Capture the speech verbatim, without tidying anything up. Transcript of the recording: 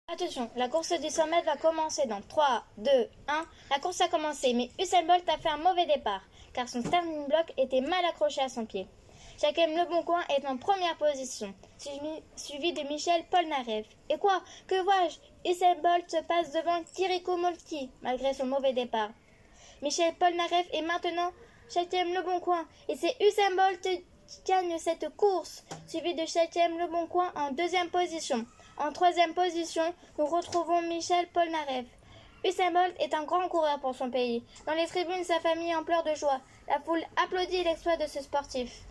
Attention, la course du cent mètres va commencer dans trois, deux, un. La course a commencé, mais Usain Bolt a fait un mauvais départ, car son starting block était mal accroché à son pied. Jacqueline Leboncoin est en première position, suivi de Michel Polnareff. Et quoi? Que vois-je? Usain Bolt se passe devant Kiriko Moltke, malgré son mauvais départ. Michel Polnareff est maintenant Jacqueline Leboncoin, et c'est Usain Bolt qui gagne cette course, suivi de Jacqueline Leboncoin en deuxième position. En troisième position, nous retrouvons Michel Polnareff. Usain Bolt est un grand coureur pour son pays. Dans les tribunes, sa famille en pleure de joie. La foule applaudit l'exploit de ce sportif.